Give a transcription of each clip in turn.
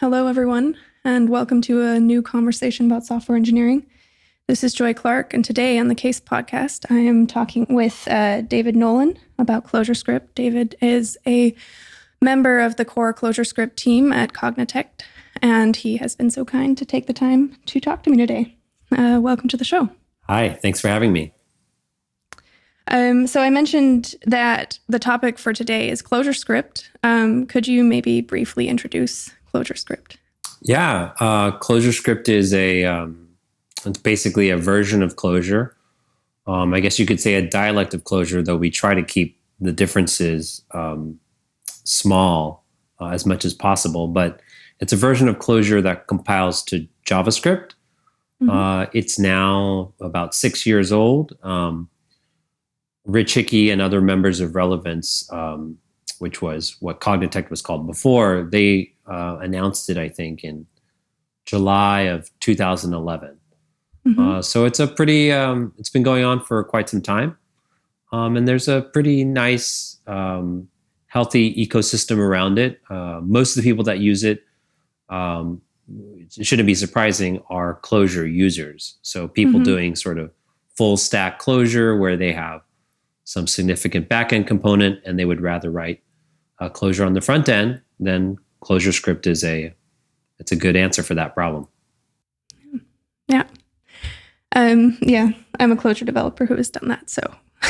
Hello, everyone, and welcome to a new conversation about software engineering. This is Joy Clark, and today on the Case podcast, I am talking with David Nolan about ClojureScript. David is a member of the core ClojureScript team at Cognitect, and he has been so kind to take the time to talk to me today. Welcome to the show. Hi, thanks for having me. So I mentioned that the topic for today is ClojureScript. Could you maybe briefly introduce ClojureScript? Yeah, ClojureScript is it's basically a version of Clojure. I guess you could say a dialect of Clojure, though we try to keep the differences small as much as possible. But it's a version of Clojure that compiles to JavaScript. It's now about 6 years old. Rich Hickey and other members of Relevance, which was what Cognitect was called before, they announced it, I think, in July of 2011. So it's a pretty, it's been going on for quite some time. And there's a pretty nice, healthy ecosystem around it. Most of the people that use it, it shouldn't be surprising, are Clojure users. So people doing sort of full stack Clojure where they have some significant backend component and they would rather write Clojure on the front end, then ClojureScript it's a good answer for that problem. Yeah. I'm a Clojure developer who has done that. So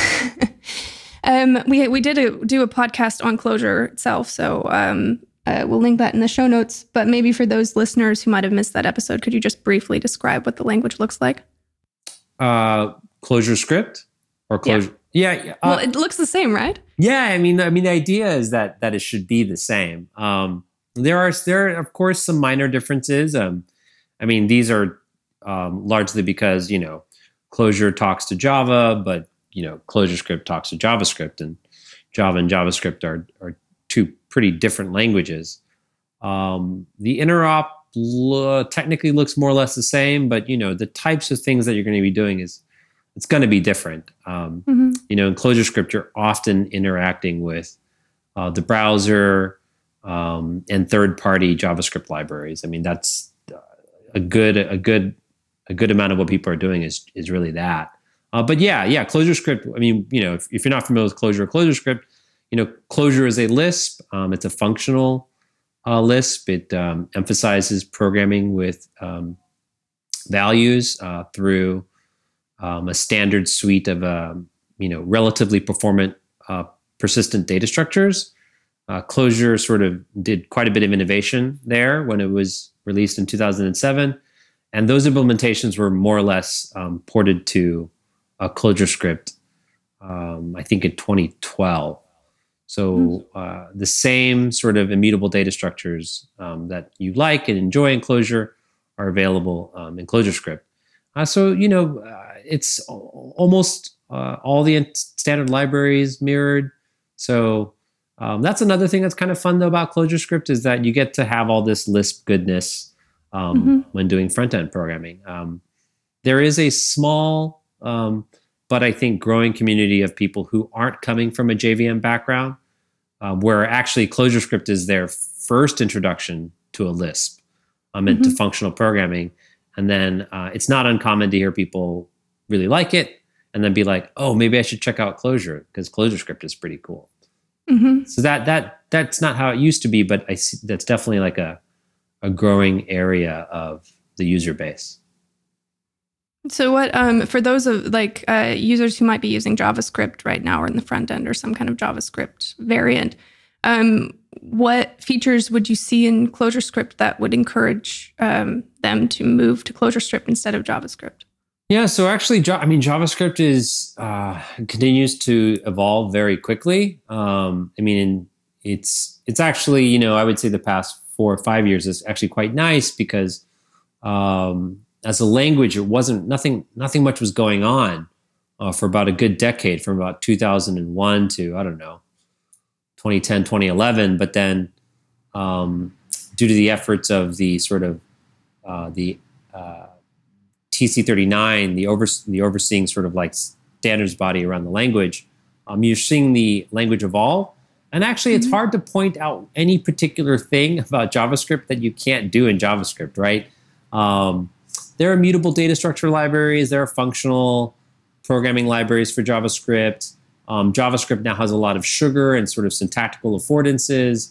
we did do a podcast on Clojure itself. So we'll link that in the show notes. But maybe for those listeners who might have missed that episode, could you just briefly describe what the language looks like? ClojureScript or Clojure? Yeah. Well, it looks the same, right? Yeah. I mean, the idea is that it should be the same. There are of course some minor differences. These are largely because Clojure talks to Java, but ClojureScript talks to JavaScript, and Java and JavaScript are two pretty different languages. The interop technically looks more or less the same, but the types of things that you're going to be doing it's going to be different. In ClojureScript, you're often interacting with the browser and third-party JavaScript libraries. I mean, that's a good amount of what people are doing is really that. But ClojureScript. I mean, if you're not familiar with ClojureScript, Clojure is a Lisp. It's a functional Lisp. It emphasizes programming with values through a standard suite of relatively performant persistent data structures. Clojure sort of did quite a bit of innovation there when it was released in 2007, and those implementations were more or less ported to ClojureScript, I think in 2012. So the same sort of immutable data structures that you like and enjoy in Clojure are available in ClojureScript. It's almost all the standard libraries mirrored. So that's another thing that's kind of fun though about ClojureScript is that you get to have all this Lisp goodness when doing front-end programming. There is a small, but I think growing community of people who aren't coming from a JVM background, where actually ClojureScript is their first introduction to a Lisp into functional programming. And then it's not uncommon to hear people really like it and then be like, oh, maybe I should check out Clojure because ClojureScript is pretty cool. So that's not how it used to be, but I see that's definitely like a growing area of the user base. So what for those of users who might be using JavaScript right now or in the front end or some kind of JavaScript variant, what features would you see in ClojureScript that would encourage them to move to ClojureScript instead of JavaScript? Yeah, so actually, JavaScript continues to evolve very quickly. It's actually, I would say the past 4 or 5 years is actually quite nice because as a language, it wasn't nothing much was going on for about a good decade, from about 2001 to 2010, 2011. But then, due to the efforts of the sort of the TC39, the overseeing sort of like standards body around the language, you're seeing the language evolve. And actually, it's hard to point out any particular thing about JavaScript that you can't do in JavaScript, right? There are mutable data structure libraries. There are functional programming libraries for JavaScript. JavaScript now has a lot of sugar and sort of syntactical affordances.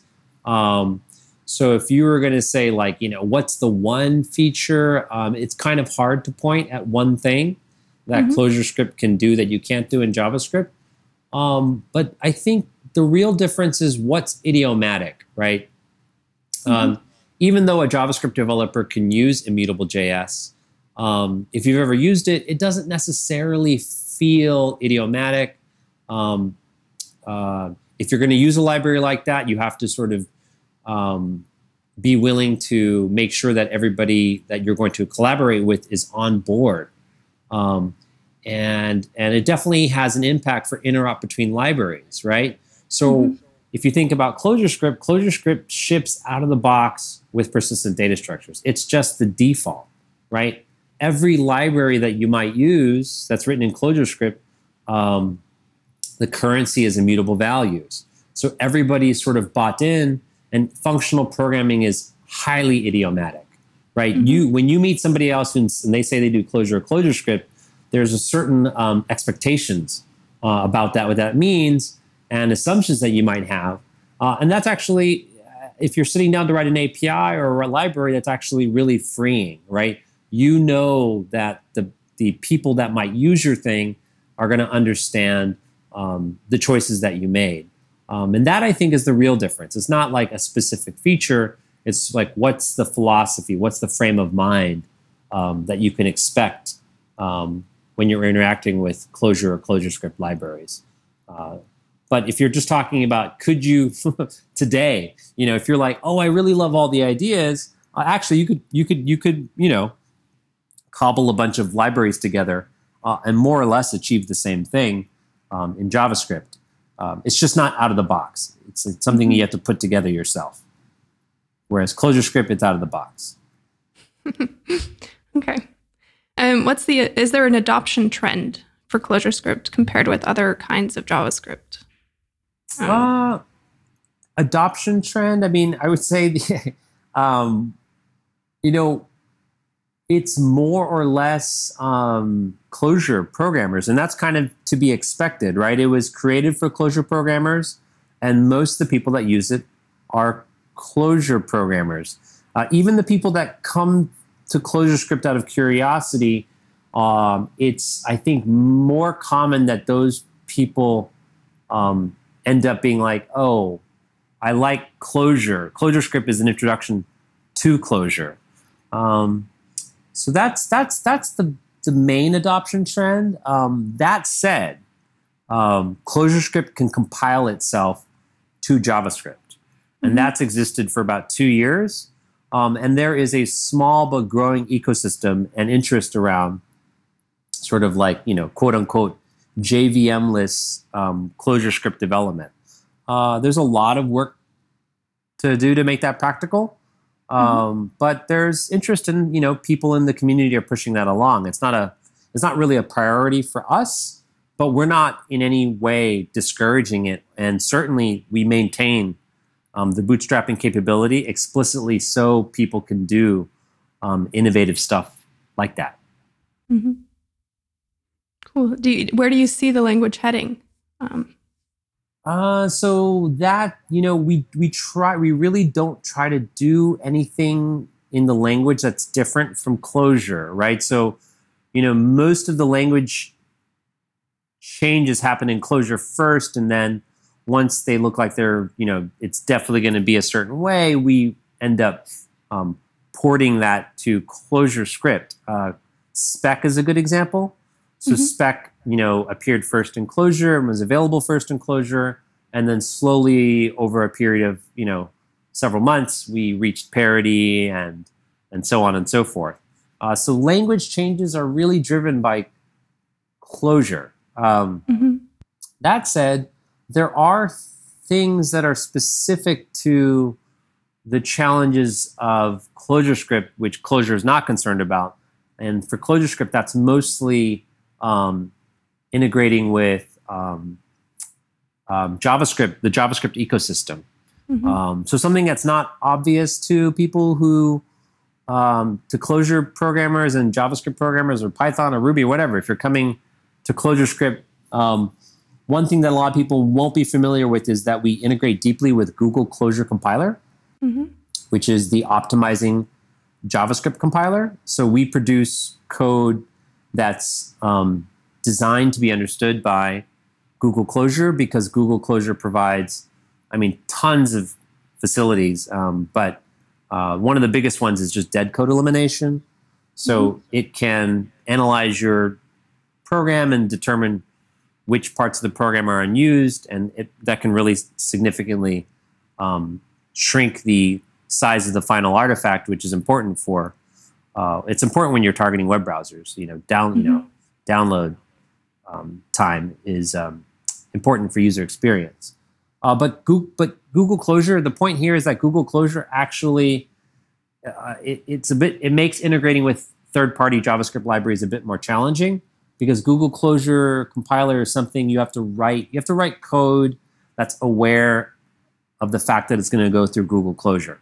So if you were going to say, like, what's the one feature, it's kind of hard to point at one thing that ClojureScript can do that you can't do in JavaScript. But I think the real difference is what's idiomatic, right? Even though a JavaScript developer can use Immutable.js, if you've ever used it, it doesn't necessarily feel idiomatic. If you're going to use a library like that, you have to sort of be willing to make sure that everybody that you're going to collaborate with is on board. And it definitely has an impact for interop between libraries, right? So if you think about ClojureScript, ClojureScript ships out of the box with persistent data structures. It's just the default, right? Every library that you might use that's written in ClojureScript, the currency is immutable values. So everybody is sort of bought in, and functional programming is highly idiomatic, right? When you meet somebody else and they say they do Clojure or ClojureScript, there's a certain expectations about that, what that means, and assumptions that you might have. And that's actually, if you're sitting down to write an API or a library, that's actually really freeing, right? You know that the people that might use your thing are going to understand the choices that you made. And that, I think, is the real difference. It's not like a specific feature. It's like, what's the philosophy? What's the frame of mind that you can expect when you're interacting with Clojure or ClojureScript libraries? But if you're just talking about, could you today, if you're like, oh, I really love all the ideas, actually, you could cobble a bunch of libraries together and more or less achieve the same thing in JavaScript. It's just not out of the box. It's something you have to put together yourself. Whereas ClojureScript, it's out of the box. Okay. Is there an adoption trend for ClojureScript compared with other kinds of JavaScript? Adoption trend. I mean, I would say, it's more or less Clojure programmers, and that's kind of to be expected, right? It was created for Clojure programmers, and most of the people that use it are Clojure programmers. Even the people that come to ClojureScript out of curiosity, it's, I think, more common that those people end up being like, oh, I like Clojure. ClojureScript is an introduction to Clojure. So that's the main adoption trend. That said, ClojureScript can compile itself to JavaScript. And that's existed for about 2 years. And there is a small but growing ecosystem and interest around sort of like, quote unquote, JVM-less ClojureScript development. There's a lot of work to do to make that practical. But there's interest in, people in the community are pushing that along. It's not really a priority for us, but we're not in any way discouraging it. And certainly we maintain the bootstrapping capability explicitly so people can do innovative stuff like that. Mm-hmm. Cool. Where do you see the language heading? So that, we really don't try to do anything in the language that's different from Clojure, right? So, most of the language changes happen in Clojure first, and then once they look like they're, it's definitely going to be a certain way, we end up porting that to ClojureScript. Spec is a good example. So Spec, appeared first in Clojure and was available first in Clojure. And then slowly over a period of, several months, we reached parity and so on and so forth. So language changes are really driven by Clojure. That said, there are things that are specific to the challenges of ClojureScript, which Clojure is not concerned about. And for ClojureScript, that's mostly integrating with JavaScript, the JavaScript ecosystem. So something that's not obvious to people who, to Clojure programmers and JavaScript programmers or Python or Ruby or whatever. If you're coming to ClojureScript, one thing that a lot of people won't be familiar with is that we integrate deeply with Google Clojure Compiler, which is the optimizing JavaScript compiler. So we produce code that's designed to be understood by Google Clojure because Google Clojure provides, tons of facilities. But one of the biggest ones is just dead code elimination. So it can analyze your program and determine which parts of the program are unused, and that can really significantly shrink the size of the final artifact, which is important for. It's important when you're targeting web browsers. Download time is important for user experience. But Google Clojure, the point here is that Google Clojure actually it makes integrating with third-party JavaScript libraries a bit more challenging because Google Clojure compiler is something you have to write. You have to write code that's aware of the fact that it's going to go through Google Clojure.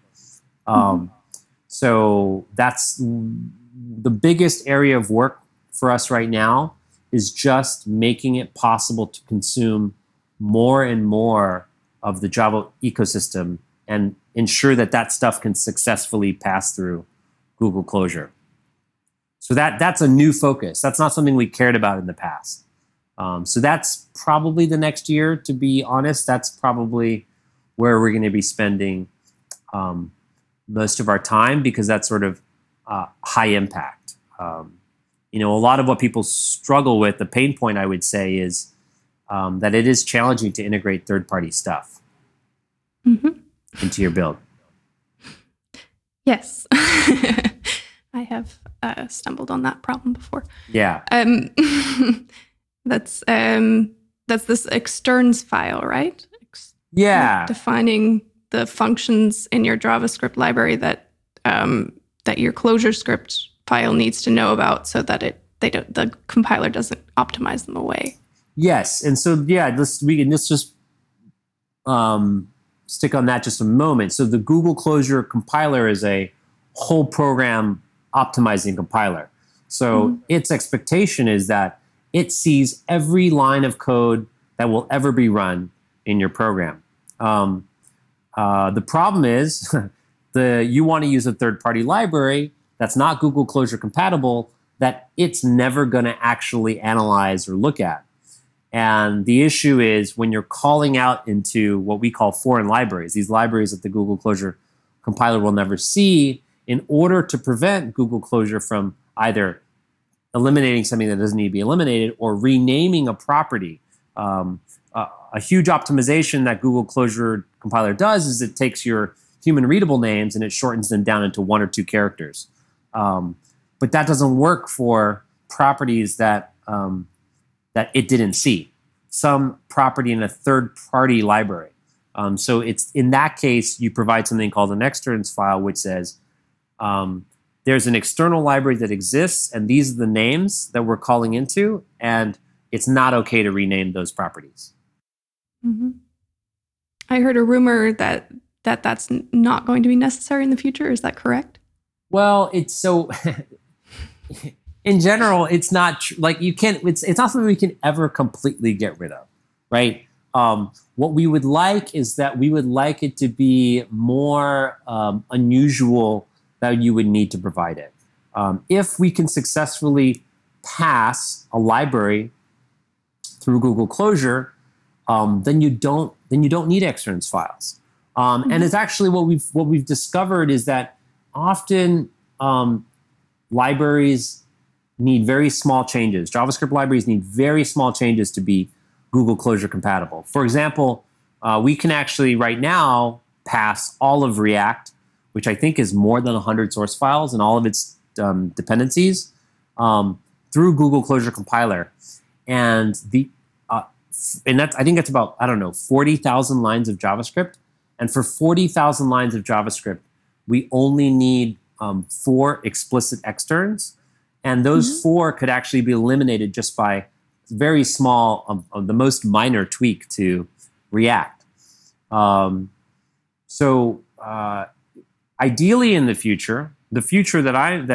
So that's the biggest area of work for us right now is just making it possible to consume more and more of the Java ecosystem and ensure that stuff can successfully pass through Google Clojure. So that's a new focus. That's not something we cared about in the past. So that's probably the next year, to be honest. That's probably where we're going to be spending most of our time because that's sort of high impact. A lot of what people struggle with, the pain point I would say is that it is challenging to integrate third-party stuff into your build. Yes. I have stumbled on that problem before. Yeah. That's this externs file, right? Yeah. Defining the functions in your JavaScript library that your ClojureScript file needs to know about, so that the compiler doesn't optimize them away. Yes, and so let's just stick on that just a moment. So the Google Clojure compiler is a whole program optimizing compiler. So its expectation is that it sees every line of code that will ever be run in your program. The problem is you want to use a third-party library that's not Google Clojure compatible that it's never going to actually analyze or look at. And the issue is when you're calling out into what we call foreign libraries, these libraries that the Google Clojure compiler will never see, in order to prevent Google Clojure from either eliminating something that doesn't need to be eliminated or renaming a property. A huge optimization that Google Clojure compiler does is it takes your human readable names and it shortens them down into 1 or 2 characters. But that doesn't work for properties that it didn't see. Some property in a third-party library. So it's in that case, you provide something called an externs file, which says there's an external library that exists, and these are the names that we're calling into, and it's not okay to rename those properties. I heard a rumor that's not going to be necessary in the future. Is that correct? Well, it's so... In general, it's not like you can't. It's not something we can ever completely get rid of, right? What we would like is that we would like it to be more unusual that you would need to provide it. If we can successfully pass a library through Google Clojure, then you don't need externs files. And it's actually what we've discovered is that often libraries need very small changes. JavaScript libraries need very small changes to be Google Clojure compatible. For example, we can actually right now pass all of React, which I think is more than 100 source files and all of its dependencies through Google Clojure compiler. And I think that's about, 40,000 lines of JavaScript. And for 40,000 lines of JavaScript, we only need 4 explicit externs. And those 4 could actually be eliminated just by very small, the most minor tweak to React. So ideally, in the future that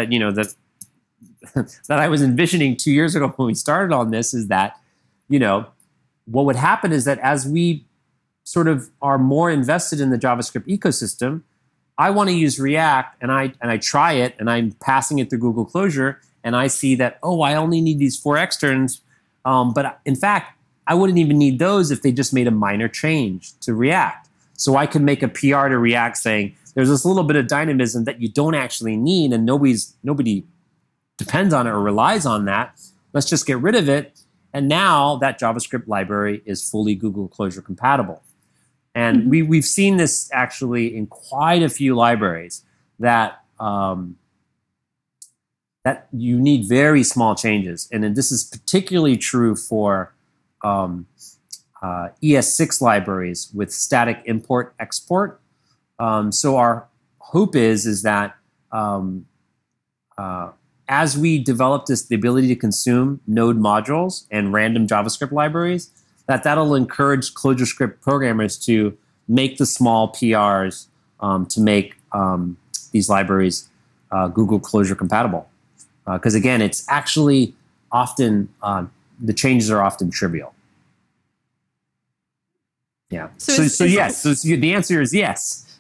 that I was envisioning 2 years ago when we started on this is that, what would happen is that as we sort of are more invested in the JavaScript ecosystem, I want to use React and I try it and I'm passing it through Google Closure and I see that, oh, I only need these 4 externs. But in fact, I wouldn't even need those if they just made a minor change to React. So I could make a PR to React saying, there's this little bit of dynamism that you don't actually need and nobody depends on it or relies on that. Let's just get rid of it. And now that JavaScript library is fully Google Closure compatible. And we've seen this actually in quite a few libraries that that you need very small changes. And then this is particularly true for ES6 libraries with static import-export. So our hope is that as we develop the ability to consume node modules and random JavaScript libraries, that'll encourage ClojureScript programmers to make the small PRs to make these libraries Google Closure compatible. Because again, it's actually often, the changes are often trivial. Yeah. So yes. So the answer is yes.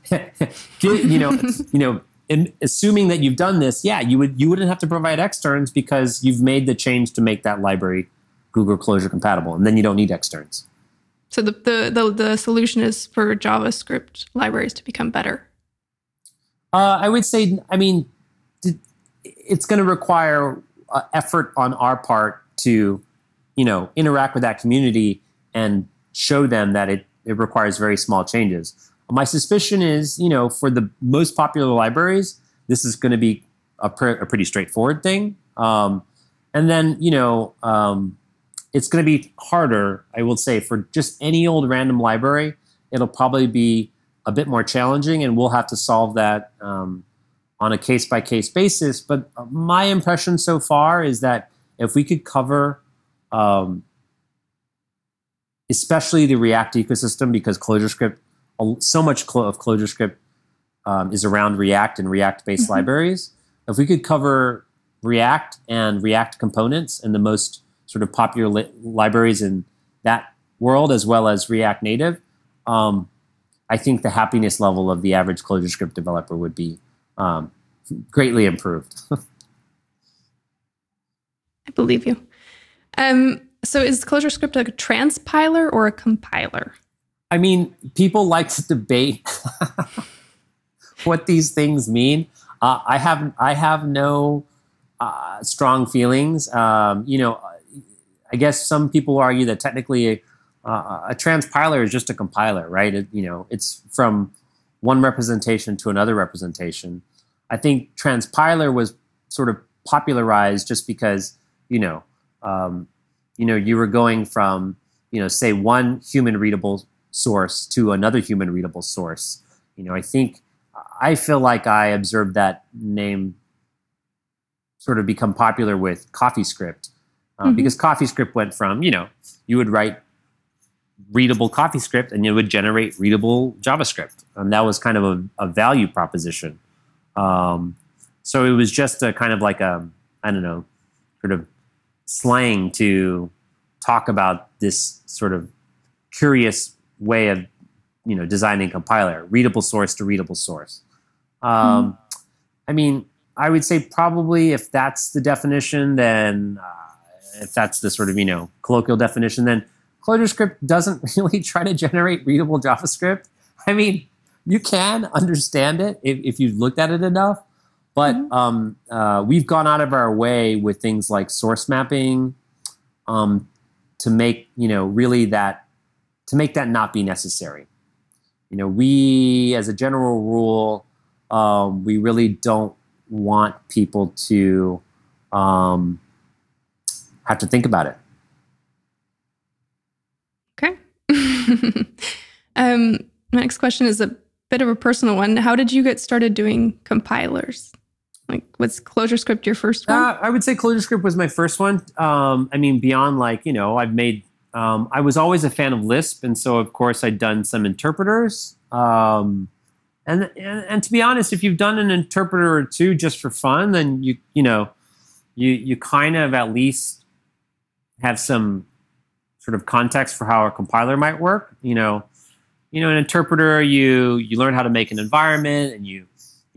Assuming that you've done this, yeah, you wouldn't have to provide externs because you've made the change to make that library Google Closure compatible, and then you don't need externs. So the solution is for JavaScript libraries to become better. I would say, it's going to require effort on our part to, interact with that community and show them that it requires very small changes. My suspicion is, for the most popular libraries, this is going to be a pretty straightforward thing. And then, it's going to be harder, I will say, for just any old random library. It'll probably be a bit more challenging, and we'll have to solve that on a case-by-case basis. But my impression so far is that if we could cover especially the React ecosystem, because ClojureScript, so much of ClojureScript is around React and React-based libraries. If we could cover React and React components and the most sort of popular libraries in that world, as well as React Native, I think the happiness level of the average ClojureScript developer would be greatly improved. I believe you. So is ClojureScript a transpiler or a compiler? People like to debate what these things mean. I have no strong feelings. I guess some people argue that technically a transpiler is just a compiler, right? It's from one representation to another representation. I think transpiler was sort of popularized just because you were going from say one human readable source to another human readable source. I feel like I observed that name sort of become popular with CoffeeScript because CoffeeScript went from, you would write readable CoffeeScript and it would generate readable JavaScript. And that was kind of a value proposition. So it was just a kind of like sort of slang to talk about this sort of curious way of, designing a compiler, readable source to readable source. I would say probably if that's the definition, then if that's the sort of, colloquial definition, then ClojureScript doesn't really try to generate readable JavaScript. You can understand it if you've looked at it enough, but we've gone out of our way with things like source mapping to make, to make that not be necessary. We, as a general rule, we really don't want people to have to think about it. Okay. Next question is a bit of a personal one. How did you get started doing compilers? Was ClojureScript your first one? I would say ClojureScript was my first one. Beyond I've made I was always a fan of Lisp, and so of course I'd done some interpreters. And to be honest, if you've done an interpreter or two just for fun, then you kind of at least have some sort of context for how a compiler might work. An interpreter, you learn how to make an environment, and you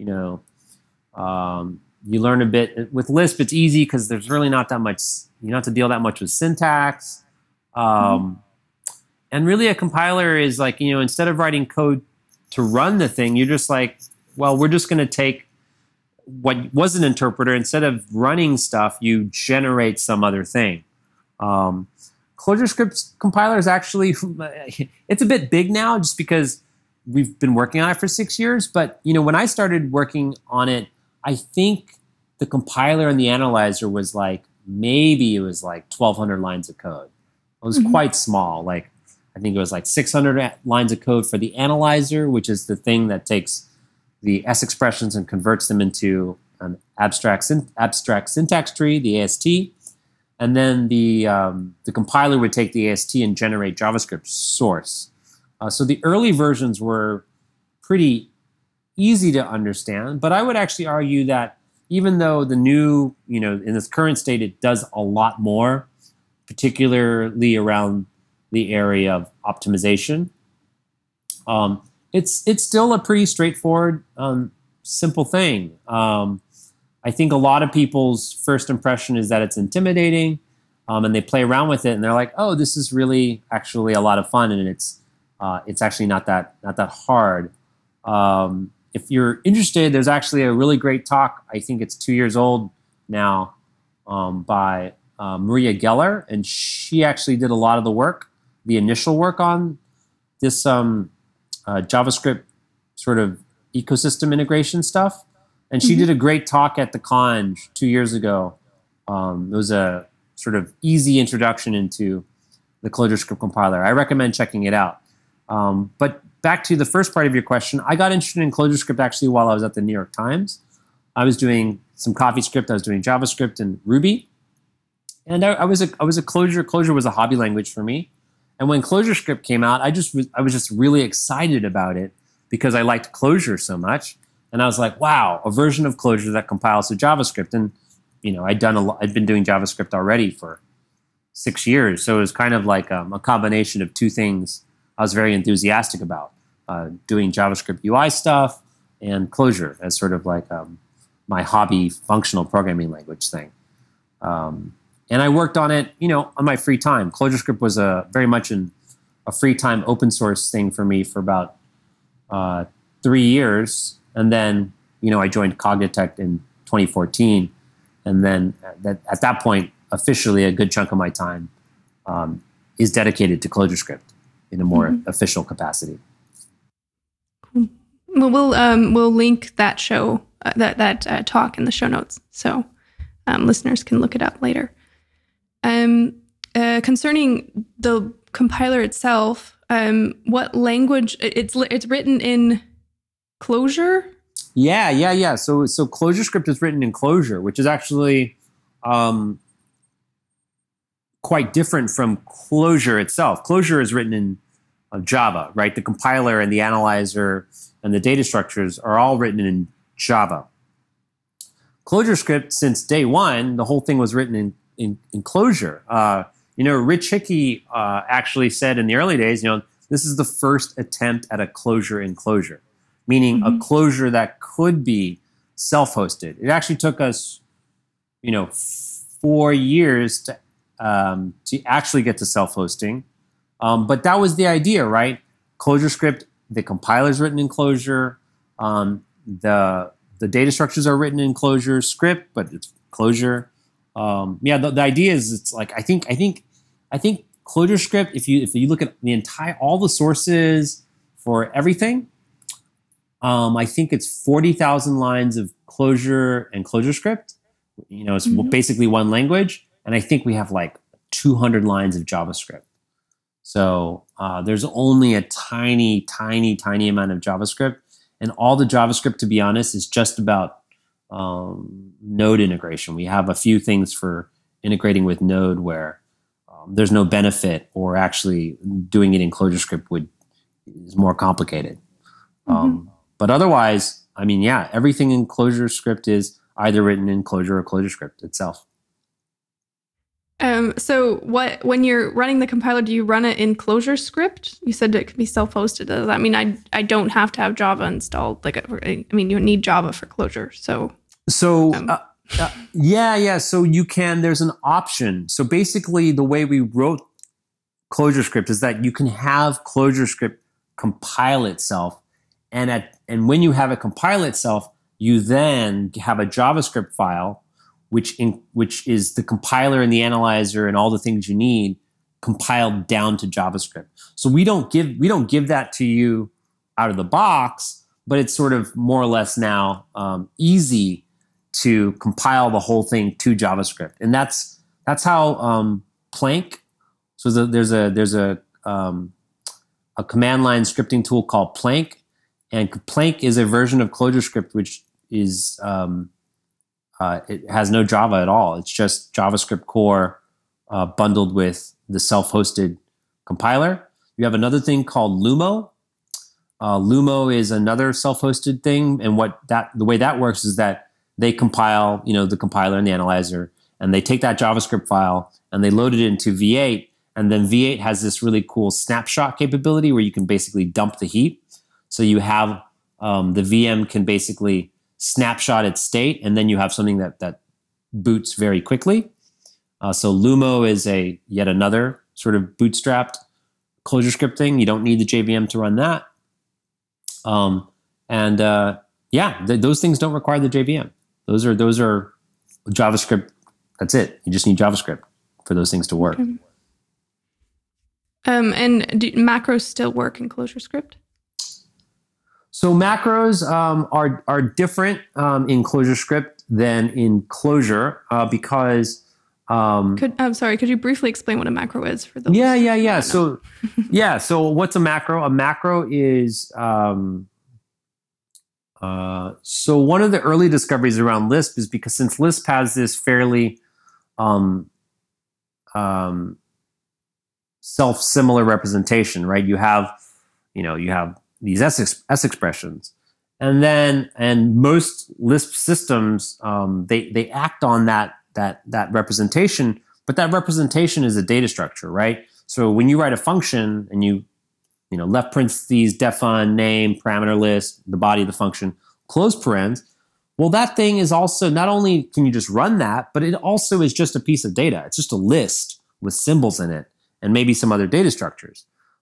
learn a bit. With Lisp, it's easy because there's really not that much. You don't have to deal that much with syntax. And really, a compiler is like, instead of writing code to run the thing, you're just like, well, we're just going to take what was an interpreter. Instead of running stuff, you generate some other thing. ClojureScript's compiler is actually, it's a bit big now just because we've been working on it for 6 years. But, when I started working on it, I think the compiler and the analyzer was maybe it was 1,200 lines of code. It was quite small. I think it was 600 lines of code for the analyzer, which is the thing that takes the S expressions and converts them into an abstract syntax tree, the AST. And then the compiler would take the AST and generate JavaScript source. So the early versions were pretty easy to understand, but I would actually argue that even though the new, in this current state, it does a lot more, particularly around the area of optimization. It's still a pretty straightforward, simple thing. I think a lot of people's first impression is that it's intimidating, and they play around with it, and they're like, "Oh, this is really actually a lot of fun," and it's actually not that hard. If you're interested, there's actually a really great talk. I think it's 2 years old now, by Maria Geller, and she actually did a lot of the work. The initial work on this JavaScript sort of ecosystem integration stuff. And she did a great talk at the Conj 2 years ago. It was a sort of easy introduction into the ClojureScript compiler. I recommend checking it out. But back to the first part of your question, I got interested in ClojureScript actually while I was at the New York Times. I was doing some CoffeeScript. I was doing JavaScript and Ruby. And I was a Clojure. Clojure was a hobby language for me. And when ClojureScript came out, I was just really excited about it because I liked Clojure so much. And I was like, wow, a version of Clojure that compiles to JavaScript. And I'd been doing JavaScript already for 6 years, so it was kind of like a combination of two things I was very enthusiastic about: doing JavaScript UI stuff and Clojure as sort of like my hobby functional programming language thing. And I worked on it, on my free time. ClojureScript was very much a free time open source thing for me for about 3 years. And then, I joined Cognitect in 2014. And then at that point, officially a good chunk of my time is dedicated to ClojureScript in a more official capacity. Cool. Well, we'll link that show, that talk in the show notes, so listeners can look it up later. Concerning the compiler itself, what language it's written in Clojure? Yeah. So ClojureScript is written in Clojure, which is actually quite different from Clojure itself. Clojure is written in Java, right? The compiler and the analyzer and the data structures are all written in Java. ClojureScript, since day one, the whole thing was written in Clojure. Rich Hickey actually said in the early days, this is the first attempt at a Clojure in Clojure, meaning a Clojure that could be self-hosted. It actually took us, 4 years to actually get to self-hosting. But that was the idea, right? ClojureScript, the compiler's written in Clojure. The data structures are written in ClojureScript, but it's Clojure. The idea is it's like I think ClojureScript, if you look at all the sources for everything, I think it's 40,000 lines of Clojure and ClojureScript. It's basically one language, and I think we have 200 lines of JavaScript. So there's only a tiny amount of JavaScript, and all the JavaScript, to be honest, is just about Node integration. We have a few things for integrating with Node where there's no benefit, or actually doing it in ClojureScript is more complicated. But otherwise, I mean, yeah, everything in ClojureScript is either written in Clojure or ClojureScript itself. So when you're running the compiler, do you run it in ClojureScript? You said it can be self-hosted. Does that mean I don't have to have Java installed? I mean, you need Java for Clojure. So yeah. So you can, there's an option. So basically the way we wrote ClojureScript is that you can have ClojureScript compile itself. And when you have it compile itself, you then have a JavaScript file, which is the compiler and the analyzer and all the things you need compiled down to JavaScript. So we don't give that to you out of the box, but it's sort of more or less now easy to compile the whole thing to JavaScript, and that's how Plank. So there's a command line scripting tool called Plank, and Plank is a version of ClojureScript which is it has no Java at all. It's just JavaScript core bundled with the self-hosted compiler. You have another thing called Lumo. Lumo is another self-hosted thing, and the way that works is that they compile, the compiler and the analyzer, and they take that JavaScript file and they load it into V8, and then V8 has this really cool snapshot capability where you can basically dump the heap. So you have the VM can basically snapshot its state, and then you have something that boots very quickly. So Lumo is yet another sort of bootstrapped ClojureScript thing. You don't need the JVM to run that. Those things don't require the JVM. Those are JavaScript. That's it. You just need JavaScript for those things to work. Okay. And do macros still work in ClojureScript? So macros are different in ClojureScript than in Clojure because. I'm sorry. Could you briefly explain what a macro is for those? Yeah. So So what's a macro? A macro is so one of the early discoveries around Lisp is because since Lisp has this fairly self-similar representation, right? You have these S expressions, and most Lisp systems they act on that representation, but that representation is a data structure, right? So when you write a function and you left parentheses, defun, name, parameter list, the body of the function, close parens, well, that thing is also, not only can you just run that, but it also is just a piece of data. It's just a list with symbols in it and maybe some other data structures.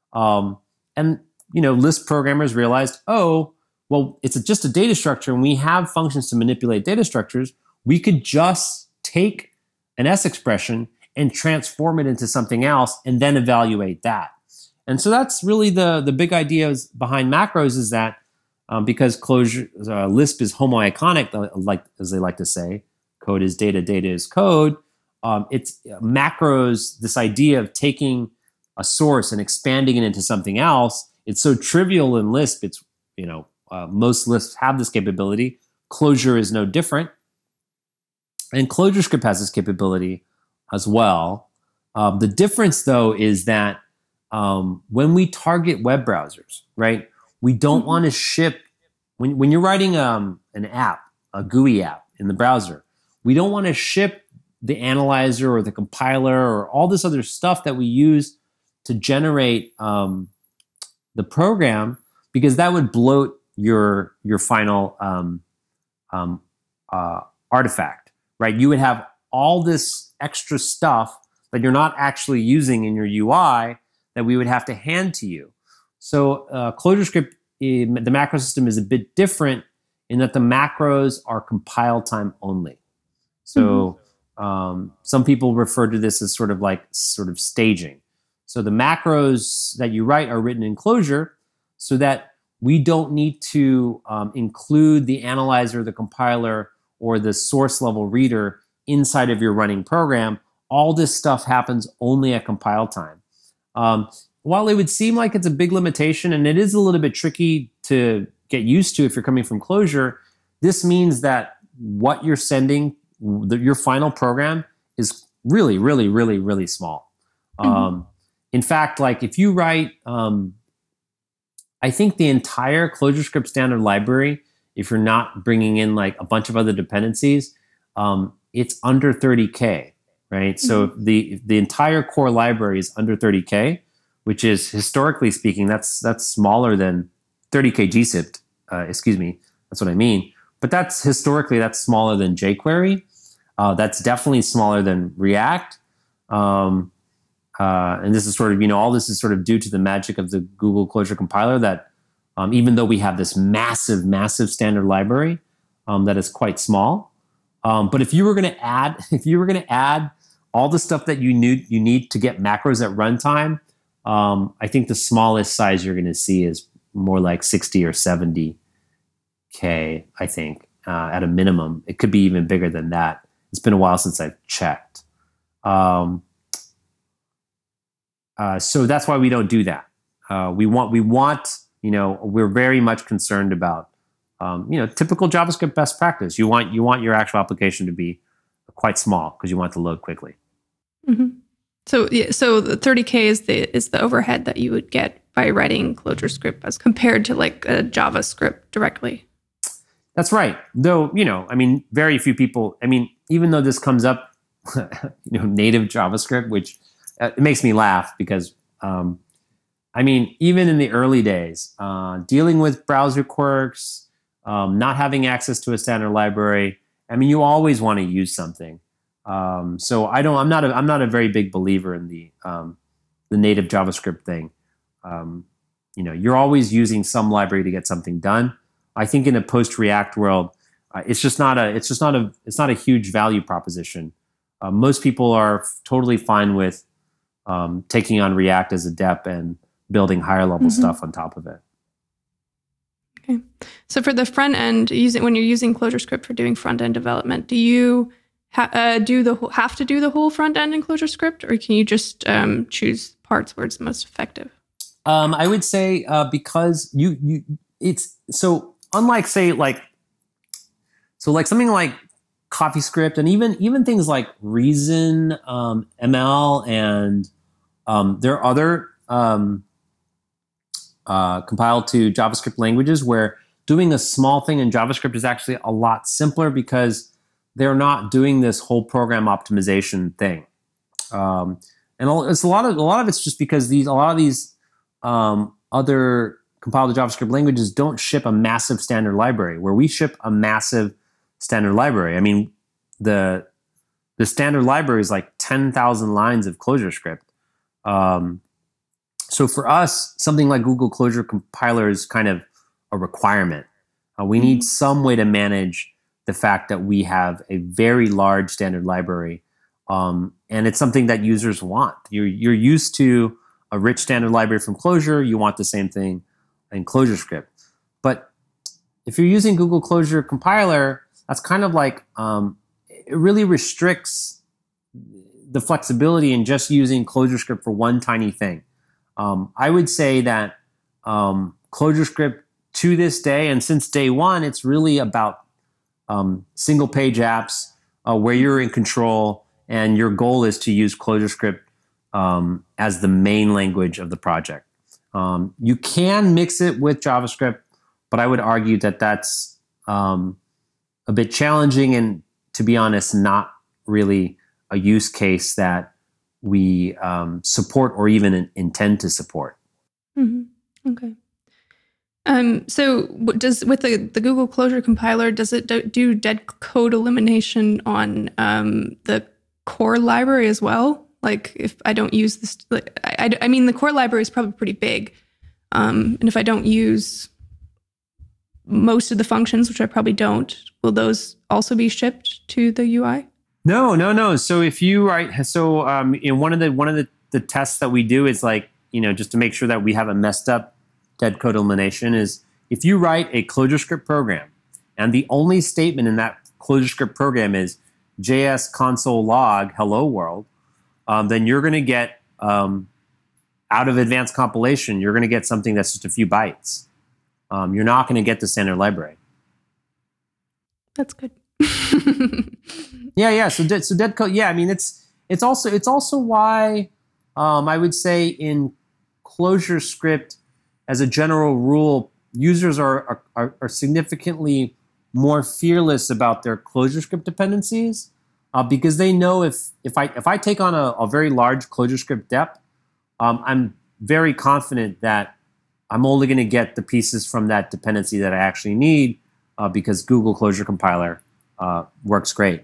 Lisp programmers realized, it's just a data structure, and we have functions to manipulate data structures. We could just take an S expression and transform it into something else and then evaluate that. And so that's really the big ideas behind macros, is that because Lisp is homoiconic, as they like to say, code is data, data is code. It's macros, this idea of taking a source and expanding it into something else. It's so trivial in Lisp. It's most Lisps have this capability. Clojure is no different, and ClojureScript has this capability as well. The difference, though, is that when we target web browsers, right, we don't want to ship, when you're writing an app, a GUI app in the browser, we don't want to ship the analyzer or the compiler or all this other stuff that we use to generate the program, because that would bloat your final artifact, right? You would have all this extra stuff that you're not actually using in your UI that we would have to hand to you. So ClojureScript, the macro system is a bit different in that the macros are compile time only. So some people refer to this as sort of staging. So the macros that you write are written in Clojure so that we don't need to include the analyzer, the compiler, or the source level reader inside of your running program. All this stuff happens only at compile time. While it would seem like it's a big limitation, and it is a little bit tricky to get used to if you're coming from Clojure, this means that what you're sending, your final program, is really, really, really, really small. In fact, like if you write, I think the entire ClojureScript standard library, if you're not bringing in like a bunch of other dependencies, it's under 30K, right? So the entire core library is under 30K, which is historically speaking, that's smaller than 30K gzipped. Excuse me, that's what I mean. But that's smaller than jQuery. That's definitely smaller than React. And this is sort of, all this is sort of due to the magic of the Google Clojure compiler that even though we have this massive, massive standard library that is quite small, but if you were going to add all the stuff that you need to get macros at runtime, I think the smallest size you're going to see is more like 60 or 70K, I think, at a minimum. It could be even bigger than that. It's been a while since I've checked. So that's why we don't do that. We're very much concerned about, typical JavaScript best practice. You want your actual application to be quite small because you want it to load quickly. Mm-hmm. So the 30K is the overhead that you would get by writing ClojureScript as compared to like a JavaScript directly. That's right. Though, very few people, even though this comes up, native JavaScript, which it makes me laugh because, even in the early days, dealing with browser quirks, not having access to a standard library, you always want to use something. So I'm not a very big believer in the native JavaScript thing. You're always using some library to get something done. I think in a post-React world, it's not a huge value proposition. Most people are totally fine with taking on React as a dep and building higher level stuff on top of it. Okay. So for the front end, when you're using ClojureScript for doing front end development, do you have to do the whole front end in ClojureScript, or can you just choose parts where it's most effective? I would say because it's so unlike say like something like CoffeeScript and even things like Reason, ML, and there are other compiled to JavaScript languages where doing a small thing in JavaScript is actually a lot simpler because they're not doing this whole program optimization thing. And it's a lot of it's just because a lot of these other compiled to JavaScript languages don't ship a massive standard library, where we ship a massive standard library. The standard library is like 10,000 lines of ClojureScript. So for us, something like Google Clojure compiler is kind of a requirement. We need some way to manage the fact that we have a very large standard library, and it's something that users want. You're used to a rich standard library from Clojure. You want the same thing in ClojureScript. But if you're using Google Clojure compiler, that's kind of like it really restricts the flexibility in just using ClojureScript for one tiny thing. I would say that ClojureScript to this day, and since day one, it's really about single page apps where you're in control, and your goal is to use ClojureScript as the main language of the project. You can mix it with JavaScript, but I would argue that that's a bit challenging and, to be honest, not really a use case that we support or even intend to support. Mm-hmm. Okay. So with the Google Clojure compiler, does it do dead code elimination on the core library as well? Like if I don't use this, the core library is probably pretty big. And if I don't use most of the functions, which I probably don't, will those also be shipped to the UI? No. So if you write, in one of the tests that we do is like, just to make sure that we haven't messed up dead code elimination, is if you write a ClojureScript program and the only statement in that ClojureScript program is JS console log hello world, then you're going to get, out of advanced compilation, you're going to get something that's just a few bytes. You're not going to get the standard library. That's good. Yeah. So dead code. Yeah, it's also why I would say in ClojureScript, as a general rule, users are significantly more fearless about their ClojureScript dependencies because they know if I take on a very large ClojureScript dep, I'm very confident that I'm only going to get the pieces from that dependency that I actually need because Google Clojure Compiler works great.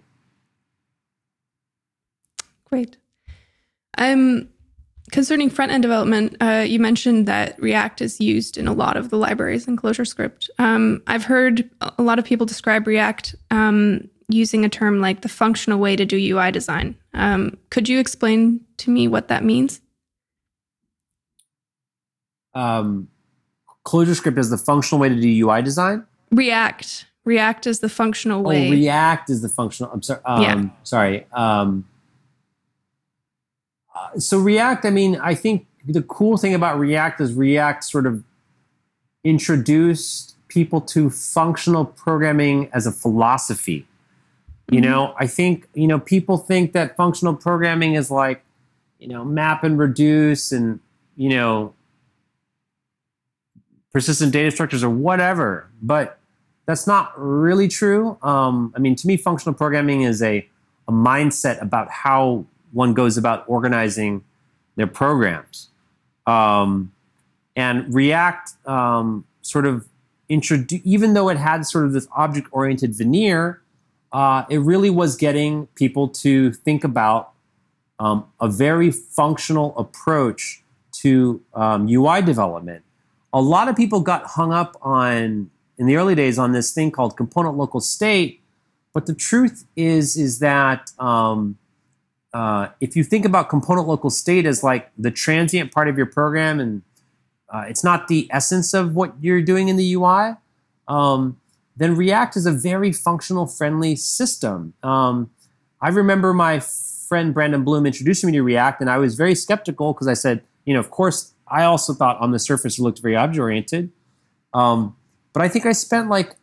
Great. Concerning front-end development, you mentioned that React is used in a lot of the libraries in ClojureScript. I've heard a lot of people describe React using a term like the functional way to do UI design. Could you explain to me what that means? ClojureScript is the functional way to do UI design? React is the functional way. Oh, React is the functional. I'm sorry. Sorry. So React, I mean, I think the cool thing about React is React sort of introduced people to functional programming as a philosophy. You know, I think, people think that functional programming is like, map and reduce and, persistent data structures or whatever, but that's not really true. I mean, to me, functional programming is a mindset about how one goes about organizing their programs. And React sort of introduced, even though it had sort of this object-oriented veneer, it really was getting people to think about a very functional approach to UI development. A lot of people got hung up on, in the early days, on this thing called component local state. But the truth is that if you think about component local state as like the transient part of your program and it's not the essence of what you're doing in the UI, then React is a very functional, friendly system. I remember my friend Brandon Bloom introducing me to React, and I was very skeptical because I said, of course, I also thought on the surface it looked very object-oriented. But I think I spent like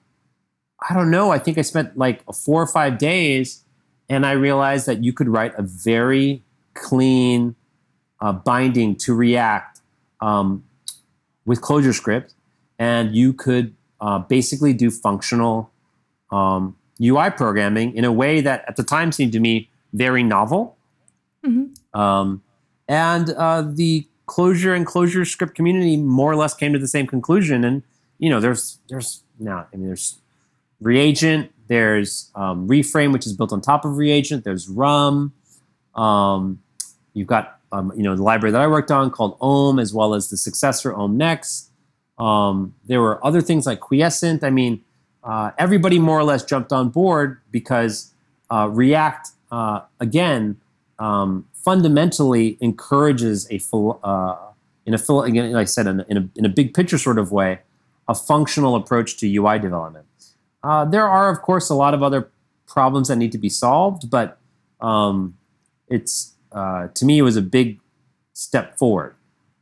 4 or 5 days, and I realized that you could write a very clean binding to React with ClojureScript, and you could basically do functional UI programming in a way that at the time seemed to me very novel. Mm-hmm. And the Clojure and ClojureScript community more or less came to the same conclusion. And there's Reagent, there's Reframe, which is built on top of Reagent. There's Rum. You've got the library that I worked on called Ohm, as well as the successor Ohm Next. There were other things like Quiescent. I mean, everybody more or less jumped on board because React again. Fundamentally encourages like I said, in a big picture sort of way, a functional approach to UI development. There are, of course, a lot of other problems that need to be solved, but it's to me it was a big step forward.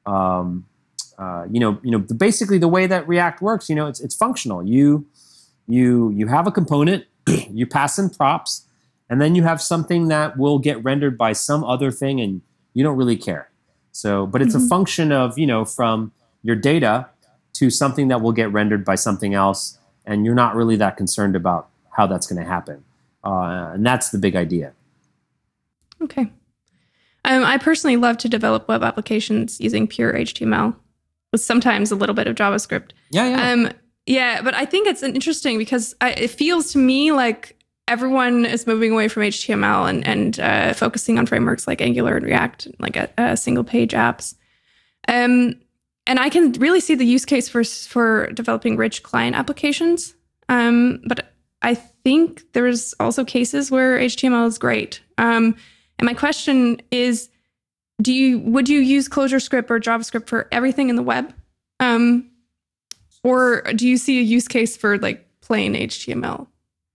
Basically the way that React works, it's functional. You have a component, you pass in props. And then you have something that will get rendered by some other thing, and you don't really care. So, but it's a function of, from your data to something that will get rendered by something else, and you're not really that concerned about how that's going to happen. And that's the big idea. Okay. I personally love to develop web applications using pure HTML with sometimes a little bit of JavaScript. Yeah. But I think it's interesting because it feels to me like everyone is moving away from HTML and focusing on frameworks like Angular and React, like single page apps. And I can really see the use case for developing rich client applications. But I think there's also cases where HTML is great. And my question is, would you use ClojureScript or JavaScript for everything in the web? Or do you see a use case for like plain HTML?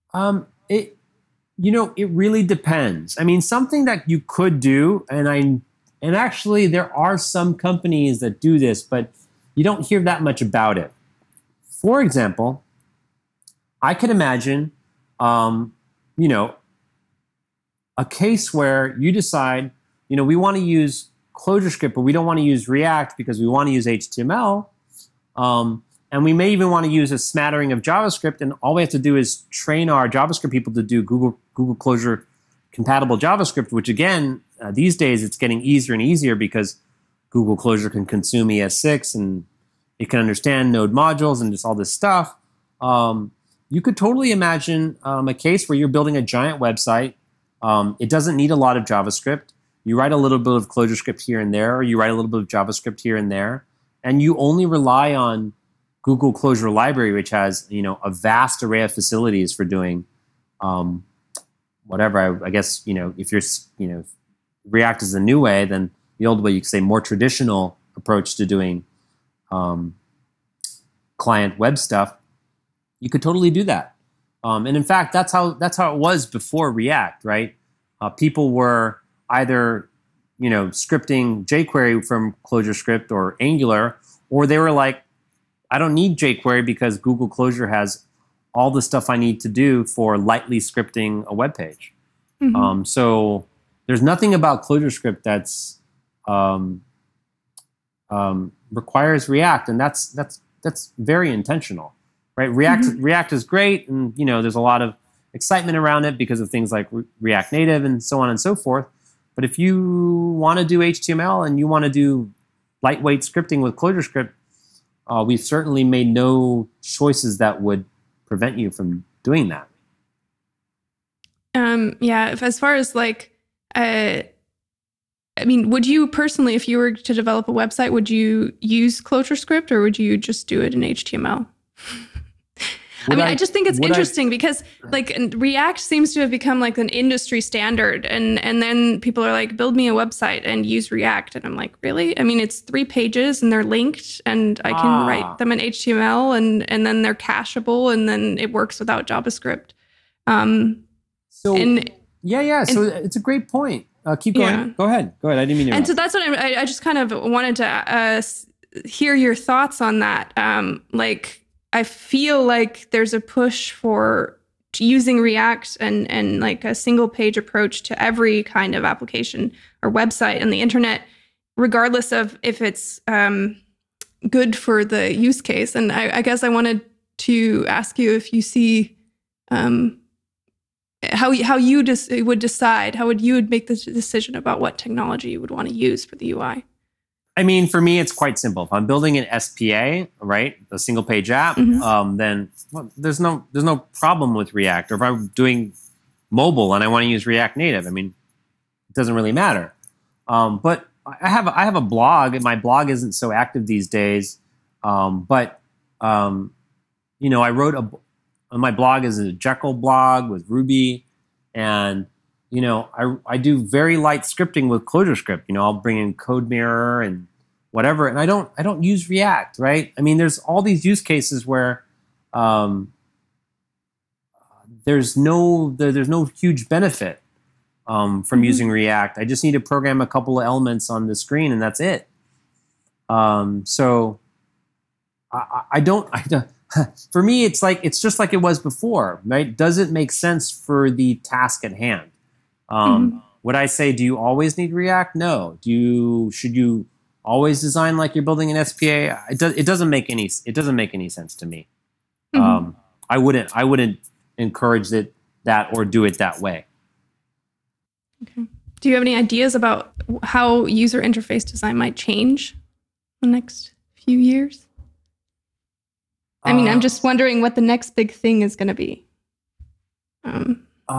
It really depends. I mean, something that you could do, and actually there are some companies that do this, but you don't hear that much about it. For example, I could imagine, a case where you decide, we want to use ClojureScript, but we don't want to use React because we want to use HTML. And we may even want to use a smattering of JavaScript, and all we have to do is train our JavaScript people to do Google Clojure compatible JavaScript, which again, these days it's getting easier and easier because Google Clojure can consume ES6 and it can understand node modules and just all this stuff. You could totally imagine a case where you're building a giant website. It doesn't need a lot of JavaScript. You write a little bit of ClojureScript here and there, or you write a little bit of JavaScript here and there, and you only rely on Google Clojure Library, which has a vast array of facilities for doing whatever. I guess if you're React is the new way, then the old way you could say more traditional approach to doing client web stuff. You could totally do that, and in fact, that's how it was before React, right? People were either scripting jQuery from ClojureScript or Angular, or they were like, I don't need jQuery because Google Clojure has all the stuff I need to do for lightly scripting a web page. Mm-hmm. So there's nothing about ClojureScript that's requires React, and that's very intentional, right? React is great, and there's a lot of excitement around it because of things like React Native and so on and so forth. But if you want to do HTML and you want to do lightweight scripting with ClojureScript, we've certainly made no choices that would prevent you from doing that. As far as would you personally, if you were to develop a website, would you use ClojureScript or would you just do it in HTML? I just think it's interesting because React seems to have become an industry standard, and then people are like, build me a website and use React, and I'm like, really? I mean, it's 3 pages and they're linked, and I can write them in HTML, and then they're cacheable, and then it works without JavaScript. So it's a great point. Keep going. Yeah. Go ahead. I didn't mean to. And so that's what I just kind of wanted to hear your thoughts on that. I feel like there's a push for using React and a single page approach to every kind of application or website on the internet, regardless of if it's good for the use case. And I guess I wanted to ask you if you see how you would decide, how you would make the decision about what technology you would want to use for the UI. I mean, for me, it's quite simple. If I'm building an SPA, right, a single page app, then there's no problem with React. Or if I'm doing mobile and I want to use React Native, I mean, it doesn't really matter. But I have a blog, and my blog isn't so active these days. I wrote my blog is a Jekyll blog with Ruby, and I do very light scripting with ClojureScript. I'll bring in CodeMirror and whatever, and I don't use React, right? I mean, there's all these use cases where there's no huge benefit from using React. I just need to program a couple of elements on the screen, and that's it. So I don't. For me, it's just like it was before, right? Does it make sense for the task at hand? Would I say, do you always need React? No. Should you always design like you're building an SPA? It doesn't make any sense to me. I wouldn't encourage that or do it that way. Okay. Do you have any ideas about how user interface design might change in the next few years? I mean, I'm just wondering what the next big thing is going to be. I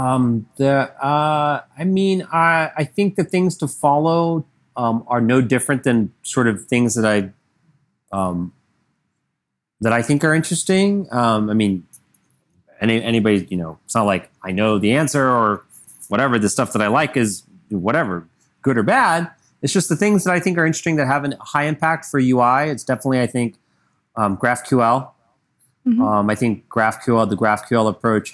think the things to follow are no different than sort of things that I think are interesting. I mean, anybody, it's not like I know the answer or whatever. The stuff that I like is whatever, good or bad. It's just the things that I think are interesting that have a high impact for UI. It's definitely, I think, GraphQL. I think the GraphQL approach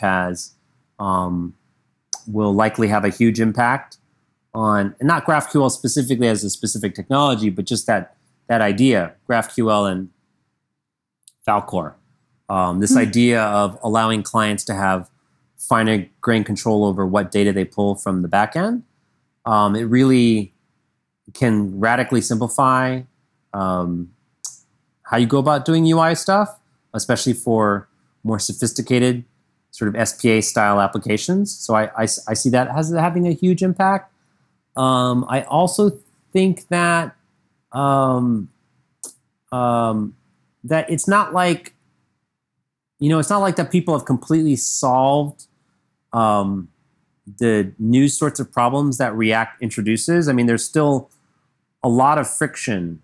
will likely have a huge impact on, and not GraphQL specifically as a specific technology, but just that idea, GraphQL and Falcor. This idea of allowing clients to have finer grained control over what data they pull from the back end. It really, can radically simplify how you go about doing UI stuff, especially for more sophisticated sort of SPA style applications. So I see that as having a huge impact. I also think that that it's not like, it's not like that people have completely solved the new sorts of problems that React introduces. I mean, there's still a lot of friction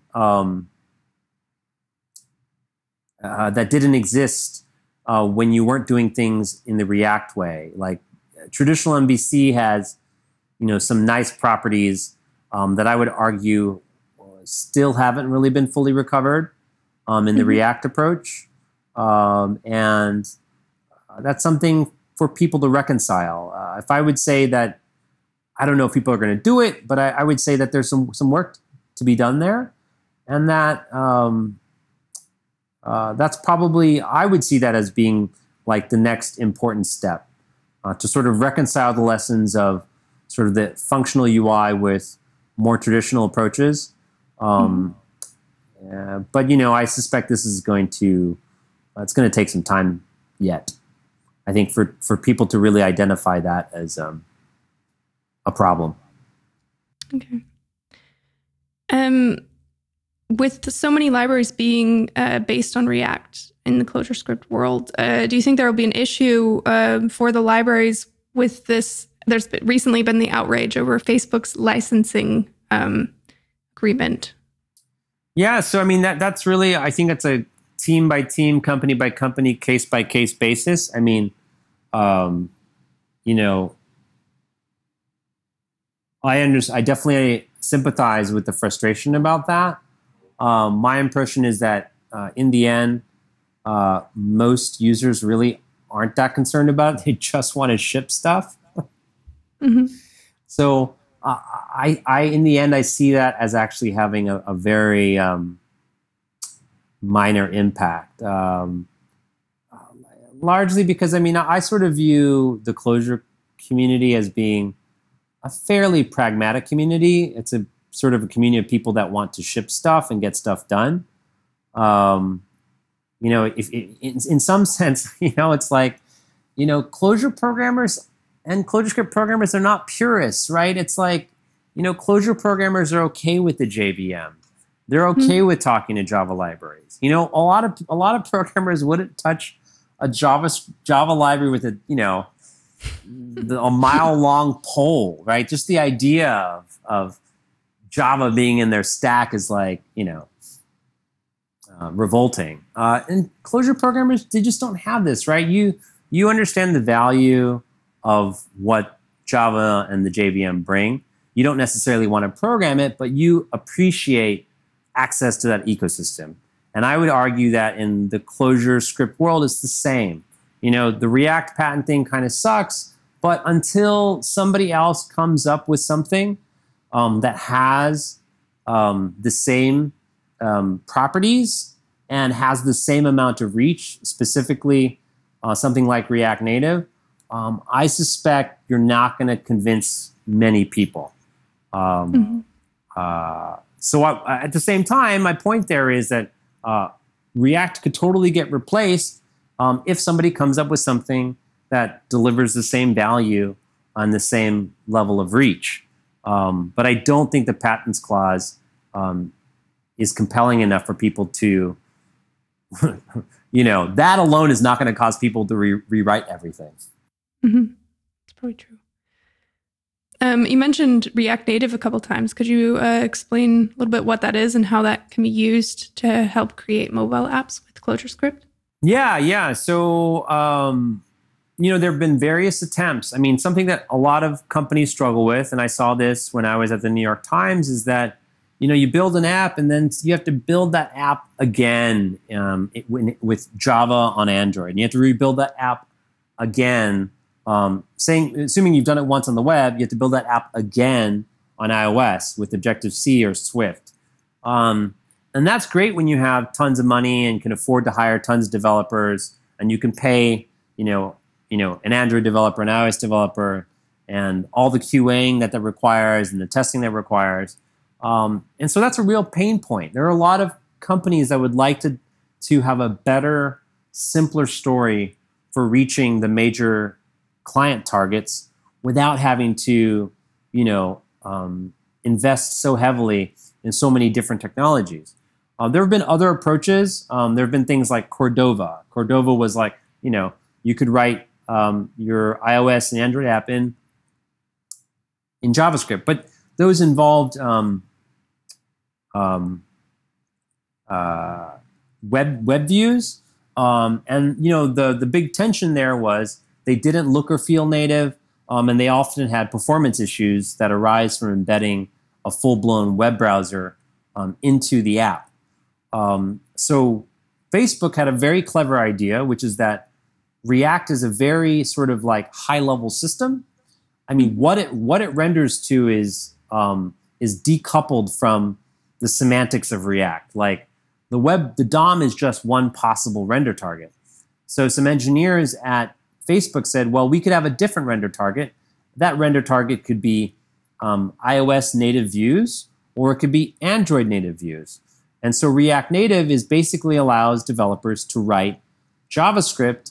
that didn't exist when you weren't doing things in the React way. Like traditional MVC has, some nice properties that I would argue still haven't really been fully recovered in the React approach. And that's something for people to reconcile. If I would say that, I don't know if people are going to do it, but I would say that there's some work to be done there. And that that's probably, I would see that as being like the next important step to sort of reconcile the lessons of sort of the functional UI with more traditional approaches. But, I suspect this is going to, it's going to take some time yet. I think for people to really identify that as a problem. Okay. With so many libraries being based on React in the ClojureScript world, do you think there will be an issue for the libraries with this? There's recently been the outrage over Facebook's licensing agreement. Yeah, so I mean that's really, I think it's a team by team, company by company, case by case basis. I mean, I definitely sympathize with the frustration about that. My impression is that in the end, most users really aren't that concerned about it. They just want to ship stuff. Mm-hmm. So I in the end, I see that as actually having a very minor impact. Largely because, I sort of view the Clojure community as being a fairly pragmatic community. It's a sort of a community of people that want to ship stuff and get stuff done. If in some sense, it's like, Clojure programmers and ClojureScript programmers are not purists, right? It's like, Clojure programmers are okay with the JVM. They're okay with talking to Java libraries. A lot of programmers wouldn't touch a Java library with a mile long pole, right? Just the idea of Java being in their stack is like, revolting. And Clojure programmers, they just don't have this, right? You understand the value of what Java and the JVM bring. You don't necessarily want to program it, but you appreciate access to that ecosystem. And I would argue that in the ClojureScript world, it's the same. The React patent thing kind of sucks, but until somebody else comes up with something that has the same properties and has the same amount of reach, specifically something like React Native, I suspect you're not going to convince many people. So at the same time, my point there is that React could totally get replaced if somebody comes up with something that delivers the same value on the same level of reach. But I don't think the patents clause is compelling enough for people to, that alone is not going to cause people to rewrite everything. Mm-hmm. That's probably true. You mentioned React Native a couple times. Could you explain a little bit what that is and how that can be used to help create mobile apps with ClojureScript? Yeah. So, there have been various attempts. I mean, something that a lot of companies struggle with, and I saw this when I was at the New York Times, is that, you build an app and then you have to build that app again with Java on Android. And you have to rebuild that app again. Assuming you've done it once on the web, you have to build that app again on iOS with Objective-C or Swift. And that's great when you have tons of money and can afford to hire tons of developers, and you can pay, an Android developer, an iOS developer, and all the QAing that requires and the testing that requires. And so that's a real pain point. There are a lot of companies that would like to have a better, simpler story for reaching the major client targets without having to, invest so heavily in so many different technologies. There have been other approaches. There have been things like Cordova. Cordova was like, you could write your iOS and Android app in JavaScript, but those involved web views, and the big tension there was they didn't look or feel native, and they often had performance issues that arise from embedding a full-blown web browser into the app. So Facebook had a very clever idea, which is that React is a very sort of like high-level system. I mean, what it renders to is decoupled from the semantics of React. Like the DOM is just one possible render target. So some engineers at Facebook said, well, we could have a different render target. That render target could be iOS native views, or it could be Android native views. And so React Native basically allows developers to write JavaScript,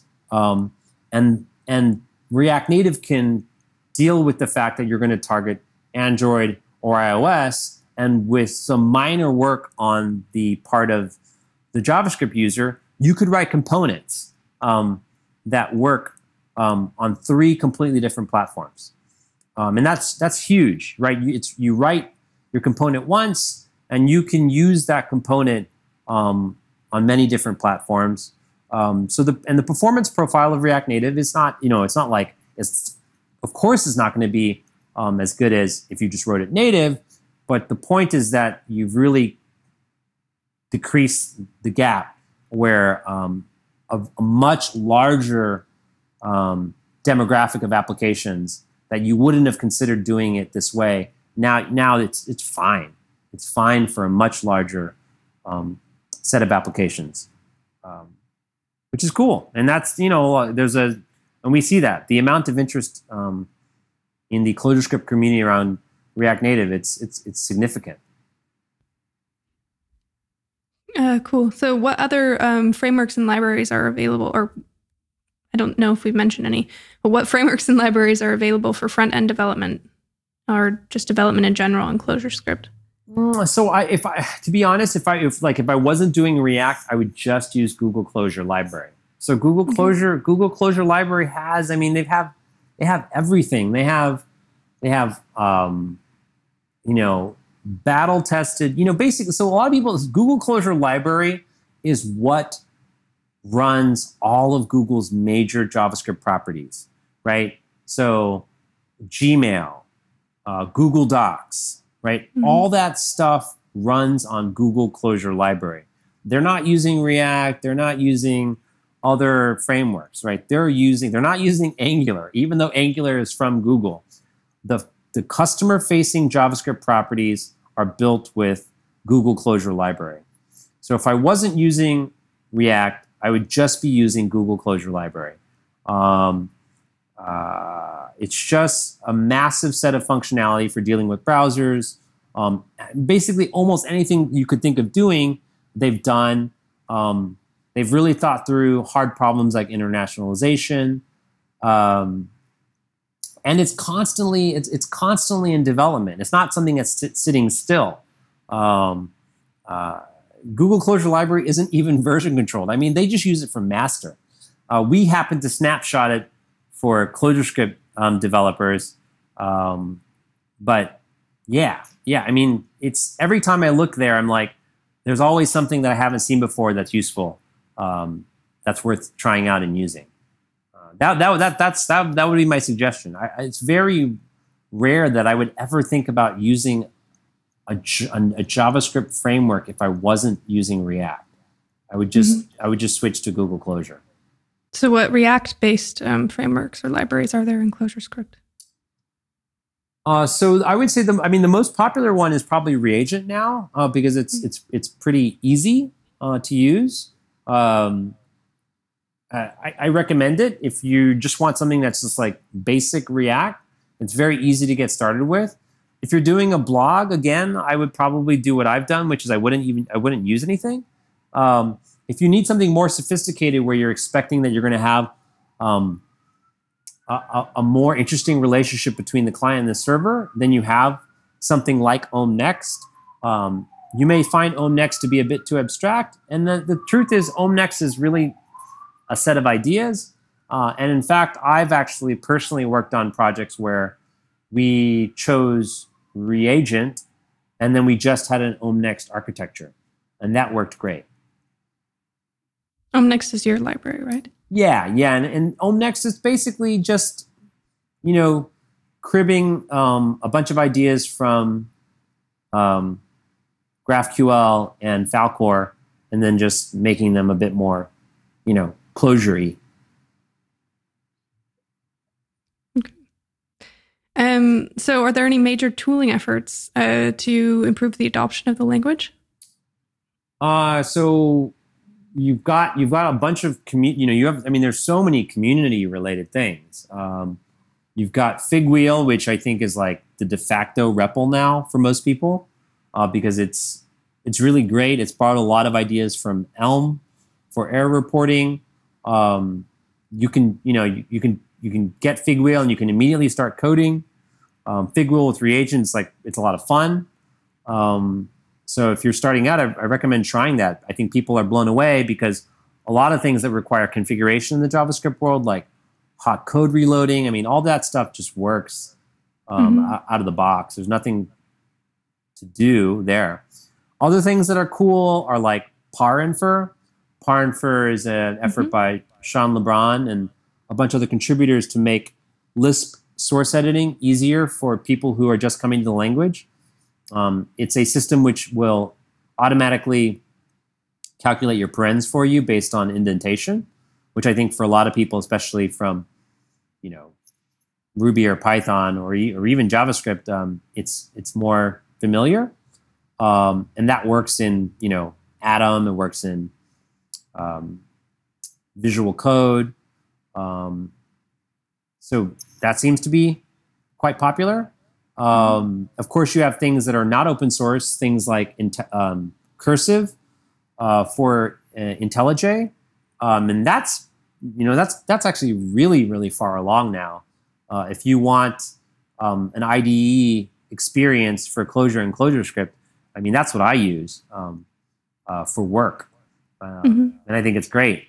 and React Native can deal with the fact that you're going to target Android or iOS, and with some minor work on the part of the JavaScript user, you could write components that work on 3 completely different platforms. And that's huge, right? You write your component once, and you can use that component on many different platforms. So the performance profile of React Native is not, it's not like of course it's not going to be as good as if you just wrote it native. But the point is that you've really decreased the gap where a much larger demographic of applications that you wouldn't have considered doing it this way. Now it's fine. It's fine for a much larger set of applications, which is cool. And that's, and we see that the amount of interest in the ClojureScript community around React Native, it's significant. Cool. So what other frameworks and libraries are available, or I don't know if we've mentioned any, but what frameworks and libraries are available for front-end development or just development in general in ClojureScript? So to be honest, if I wasn't doing React, I would just use Google Clojure Library. So Google Clojure Library has, they have everything. They have battle tested, basically. So a lot of people, Google Clojure Library is what runs all of Google's major JavaScript properties, right? So Gmail, Google Docs, right? Mm-hmm. All that stuff runs on Google Clojure Library. They're not using React. They're not using other frameworks, right? They're not using Angular, even though Angular is from Google. The customer-facing JavaScript properties are built with Google Clojure Library. So if I wasn't using React, I would just be using Google Clojure Library. It's just a massive set of functionality for dealing with browsers. Basically, almost anything you could think of doing, they've done. They've really thought through hard problems like internationalization. And it's constantly in development. It's not something that's sitting still. Google Clojure Library isn't even version controlled. They just use it for master. We happen to snapshot it for ClojureScript developers. But yeah. It's every time I look there, I'm like, there's always something that I haven't seen before that's useful, that's worth trying out and using. That would be my suggestion. It's very rare that I would ever think about using a JavaScript framework if I wasn't using React. I would just switch to Google Clojure. So what React-based frameworks or libraries are there in ClojureScript? So I would say the most popular one is probably Reagent now, because it's pretty easy to use. I recommend it if you just want something that's just like basic React. It's very easy to get started with. If you're doing a blog, again, I would probably do what I've done, which is I wouldn't use anything. If you need something more sophisticated, where you're expecting that you're going to have a more interesting relationship between the client and the server, then you have something like OhmNext. You may find OhmNext to be a bit too abstract, and the truth is OhmNext is really a set of ideas. And in fact, I've actually personally worked on projects where we chose Reagent, and then we just had an OhmNext architecture, and that worked great. OhmNext is your library, right? Yeah, and OhmNext is basically just, cribbing a bunch of ideas from GraphQL and Falcor, and then just making them a bit more, closure-y. So are there any major tooling efforts to improve the adoption of the language? So you've got a bunch of there's so many community related things. You've got Figwheel, which I think is like the de facto REPL now for most people, because it's really great. It's brought a lot of ideas from Elm for error reporting. You can get Figwheel and you can immediately start coding. Figwheel with Reagents, it's a lot of fun. So if you're starting out, I recommend trying that. I think people are blown away because a lot of things that require configuration in the JavaScript world, like hot code reloading, all that stuff just works out of the box. There's nothing to do there. Other things that are cool are like PARInfer. PARInfer is an effort by Sean LeBron and a bunch of other contributors to make Lisp source editing easier for people who are just coming to the language. It's a system which will automatically calculate your parens for you based on indentation, which I think for a lot of people, especially from Ruby or Python or even JavaScript, it's more familiar, and that works in Atom. It works in Visual Code, so that seems to be quite popular. Of course, you have things that are not open source, things like Cursive for IntelliJ, and that's actually really, really far along now. If you want an IDE experience for Clojure and ClojureScript, that's what I use for work, and I think it's great.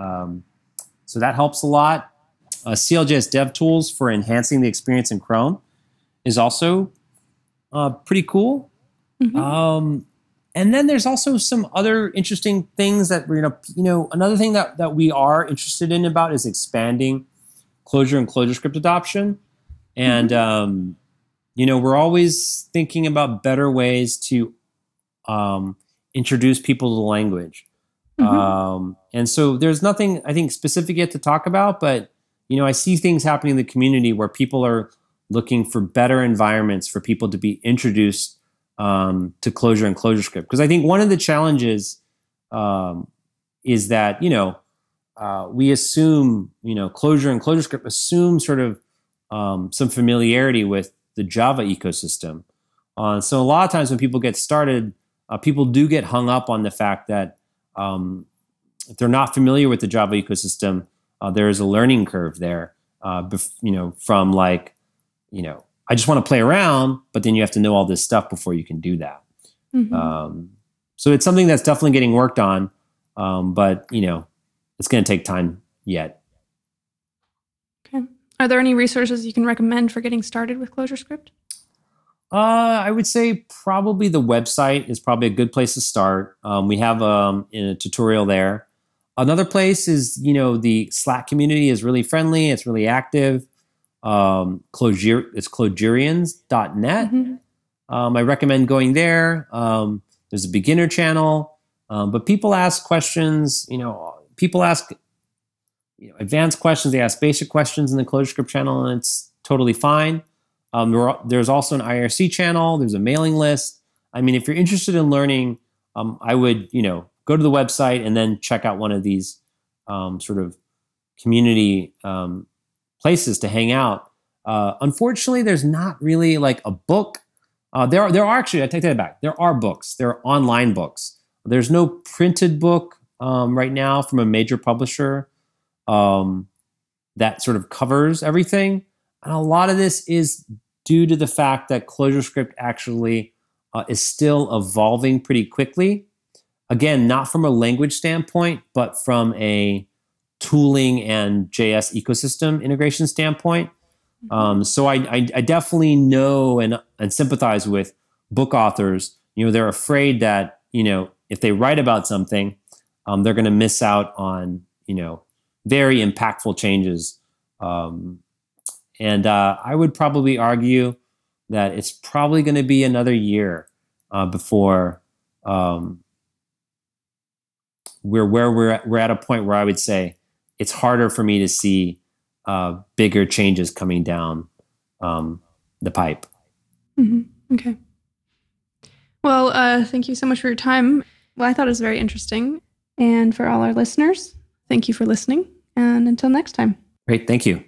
So that helps a lot. CLJS DevTools for enhancing the experience in Chrome is also pretty cool. And then there's also some other interesting things that another thing that we are interested in about is expanding Clojure and ClojureScript adoption. And we're always thinking about better ways to introduce people to the language. And so there's nothing, I think, specific yet to talk about, but I see things happening in the community where people are looking for better environments for people to be introduced to Clojure and ClojureScript. Because I think one of the challenges is that, we assume, Clojure and ClojureScript assume sort of some familiarity with the Java ecosystem. So a lot of times when people get started, people do get hung up on the fact that if they're not familiar with the Java ecosystem, there is a learning curve there, from I just want to play around, but then you have to know all this stuff before you can do that. So it's something that's definitely getting worked on, but it's going to take time yet. Okay. Are there any resources you can recommend for getting started with ClojureScript? I would say probably the website is probably a good place to start. We have a tutorial there. Another place is, the Slack community is really friendly. It's really active. It's Clojurians.net. I recommend going there. There's a beginner channel, but people ask questions. People ask advanced questions. They ask basic questions in the ClojureScript channel, and it's totally fine. There's also an IRC channel. There's a mailing list. If you're interested in learning, I would go to the website and then check out one of these sort of community places to hang out. Unfortunately, there's not really like a book There are actually, I take that back. There are books. There are online books. There's no printed book right now from a major publisher that sort of covers everything. And a lot of this is due to the fact that ClojureScript actually is still evolving pretty quickly. Again, not from a language standpoint, but from a tooling and JS ecosystem integration standpoint. So I definitely know and sympathize with book authors. They're afraid that, if they write about something, they're going to miss out on, very impactful changes. And I would probably argue that it's probably going to be another year before we're at a point where I would say it's harder for me to see bigger changes coming down the pipe. Mm-hmm. Okay. Well, thank you so much for your time. Well, I thought it was very interesting. And for all our listeners, thank you for listening. And until next time. Great. Thank you.